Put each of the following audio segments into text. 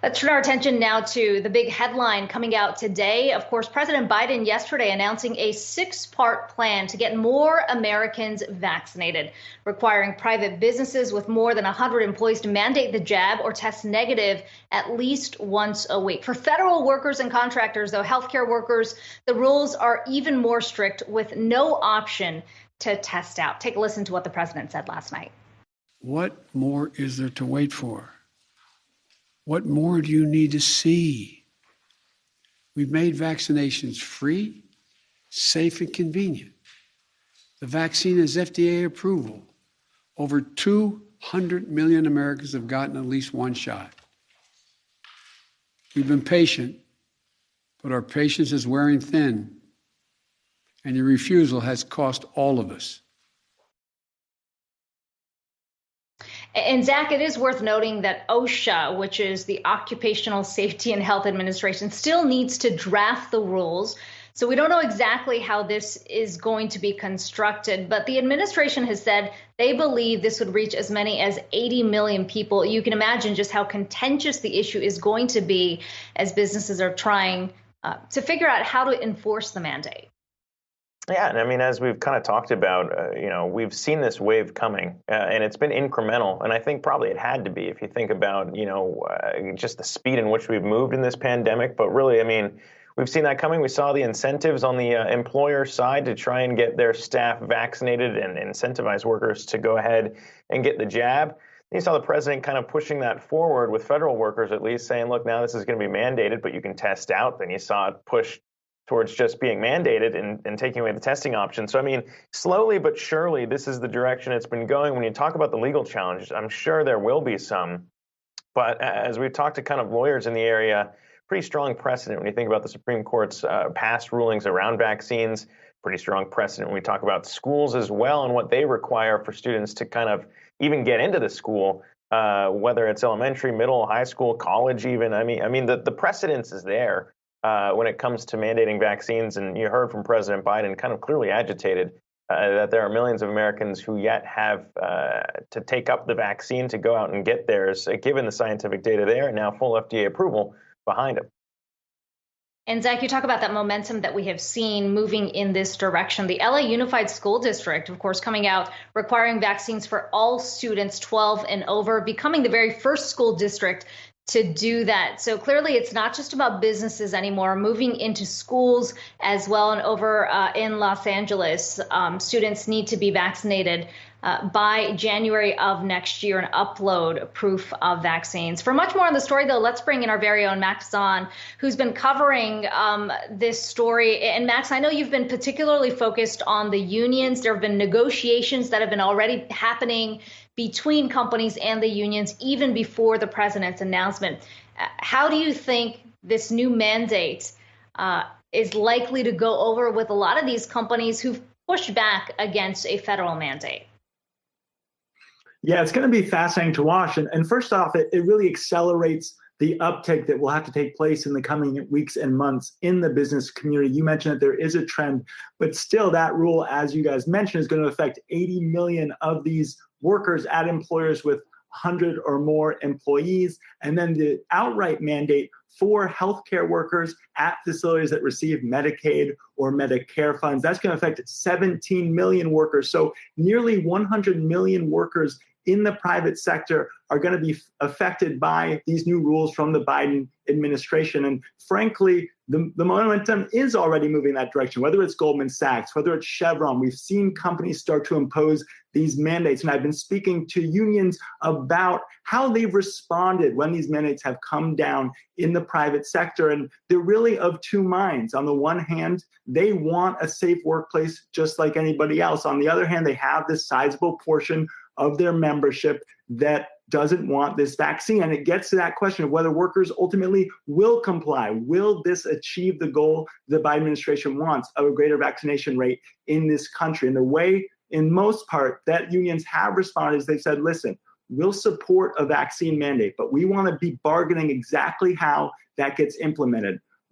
Let's turn our attention now to the big headline coming out today. Of course, President Biden yesterday announcing a 6-part plan to get more Americans vaccinated, requiring private businesses with more than 100 employees to mandate the jab or test negative at least once a week. For federal workers and contractors, though, healthcare workers, the rules are even more strict with no option to test out. Take a listen to what the president said last night. What more is there to wait for? What more do you need to see? We've made vaccinations free, safe, and convenient. The vaccine has FDA approval. Over 200 million Americans have gotten at least one shot. We've been patient, but our patience is wearing thin, and your refusal has cost all of us. And Zach, it is worth noting that OSHA, which is the Occupational Safety and Health Administration, still needs to draft the rules. So we don't know exactly how this is going to be constructed, but the administration has said they believe this would reach as many as 80 million people. You can imagine just how contentious the issue is going to be as businesses are trying to figure out how to enforce the mandate. Yeah, and I mean, as we've kind of talked about, we've seen this wave coming, and it's been incremental. And I think probably it had to be if you think about, just the speed in which we've moved in this pandemic. But really, I mean, we've seen that coming. We saw the incentives on the employer side to try and get their staff vaccinated and incentivize workers to go ahead and get the jab. You saw the president kind of pushing that forward with federal workers, at least saying, look, now this is going to be mandated, but you can test out. Then you saw it push towards just being mandated and taking away the testing option. So, I mean, slowly but surely, this is the direction it's been going. When you talk about the legal challenges, I'm sure there will be some. But as we've talked to kind of lawyers in the area, pretty strong precedent when you think about the Supreme Court's past rulings around vaccines, pretty strong precedent when we talk about schools as well and what they require for students to kind of even get into the school, whether it's elementary, middle, high school, college even. I mean, the precedence is there. When it comes to mandating vaccines, and you heard from President Biden kind of clearly agitated that there are millions of Americans who yet have to take up the vaccine to go out and get theirs, given the scientific data there and now full FDA approval behind them. And Zach, you talk about that momentum that we have seen moving in this direction. The LA Unified School District, of course, coming out requiring vaccines for all students 12 and over, becoming the very first school district to do that. So clearly it's not just about businesses anymore, moving into schools as well. And over in Los Angeles, students need to be vaccinated by January of next year and upload proof of vaccines. For much more on the story, though, let's bring in our very own Max Zahn, who's been covering this story. And Max, I know you've been particularly focused on the unions. There have been negotiations that have been already happening between companies and the unions even before the president's announcement. How do you think this new mandate is likely to go over with a lot of these companies who've pushed back against a federal mandate? Yeah, it's going to be fascinating to watch. And first off, it really accelerates the uptick that will have to take place in the coming weeks and months in the business community. You mentioned that there is a trend, but still that rule, as you guys mentioned, is going to affect 80 million of these workers at employers with 100 or more employees. And then the outright mandate for healthcare workers at facilities that receive Medicaid or Medicare funds, that's going to affect 17 million workers. So nearly 100 million workers in the private sector are going to be affected by these new rules from the Biden administration. And frankly, the momentum is already moving in that direction, whether it's Goldman Sachs, whether it's Chevron. We've seen companies start to impose these mandates. And I've been speaking to unions about how they've responded when these mandates have come down in the private sector. And they're really of two minds. On the one hand, they want a safe workplace just like anybody else. On the other hand, they have this sizable portion of their membership that doesn't want this vaccine. And it gets to that question of whether workers ultimately will comply. Will this achieve the goal the Biden administration wants of a greater vaccination rate in this country? And the way, in most part, that unions have responded is they've said, listen, we'll support a vaccine mandate, but we want to be bargaining exactly how that gets implemented.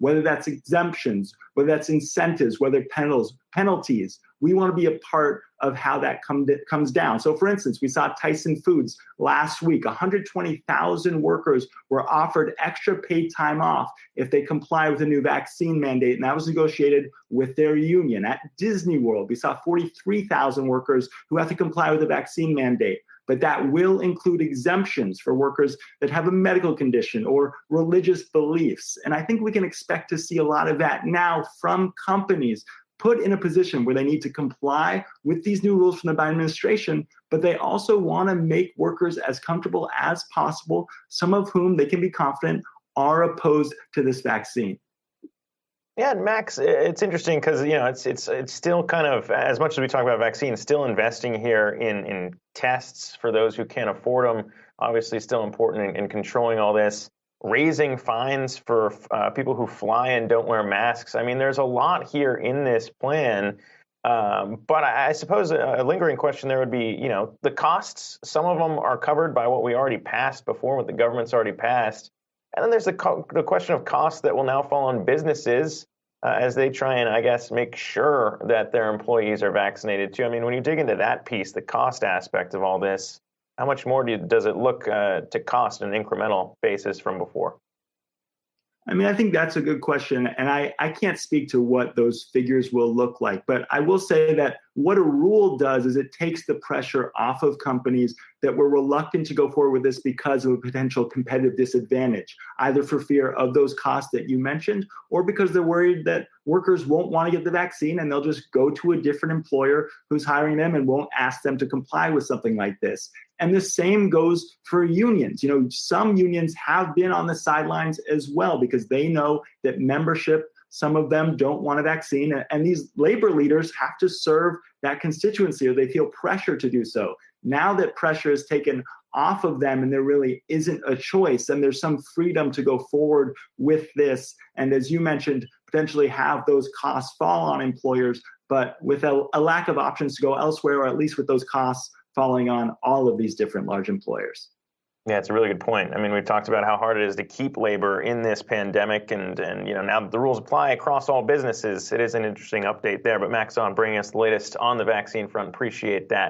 whether that's exemptions, whether that's incentives, whether penalties. We want to be a part of how that comes down. So for instance, we saw Tyson Foods last week, 120,000 workers were offered extra paid time off if they comply with a new vaccine mandate, and that was negotiated with their union. At Disney World, we saw 43,000 workers who have to comply with a vaccine mandate, but that will include exemptions for workers that have a medical condition or religious beliefs. And I think we can expect to see a lot of that now from companies put in a position where they need to comply with these new rules from the Biden administration, but they also want to make workers as comfortable as possible, some of whom they can be confident are opposed to this vaccine. Yeah, and Max, it's interesting because it's still kind of, as much as we talk about vaccines, still investing here in tests for those who can't afford them. Obviously, still important in controlling all this. Raising fines for people who fly and don't wear masks. I mean, there's a lot here in this plan. But I suppose a lingering question there would be, the costs. Some of them are covered by what we already passed before, what the government's already passed. And then there's the question of costs that will now fall on businesses as they try and, I guess, make sure that their employees are vaccinated too. I mean, when you dig into that piece, the cost aspect of all this, how much more does it look to cost on an incremental basis from before? I mean, I think that's a good question. And I can't speak to what those figures will look like. But I will say that what a rule does is it takes the pressure off of companies that were reluctant to go forward with this because of a potential competitive disadvantage, either for fear of those costs that you mentioned, or because they're worried that workers won't want to get the vaccine and they'll just go to a different employer who's hiring them and won't ask them to comply with something like this. And the same goes for unions. Some unions have been on the sidelines as well because they know that membership, some of them don't want a vaccine, and these labor leaders have to serve that constituency or they feel pressure to do so. Now that pressure is taken off of them and there really isn't a choice and there's some freedom to go forward with this, and as you mentioned, potentially have those costs fall on employers, but with a lack of options to go elsewhere, or at least with those costs falling on all of these different large employers. Yeah, it's a really good point. I mean, we've talked about how hard it is to keep labor in this pandemic, and now that the rules apply across all businesses, it is an interesting update there. But Max, on bringing us the latest on the vaccine front, appreciate that.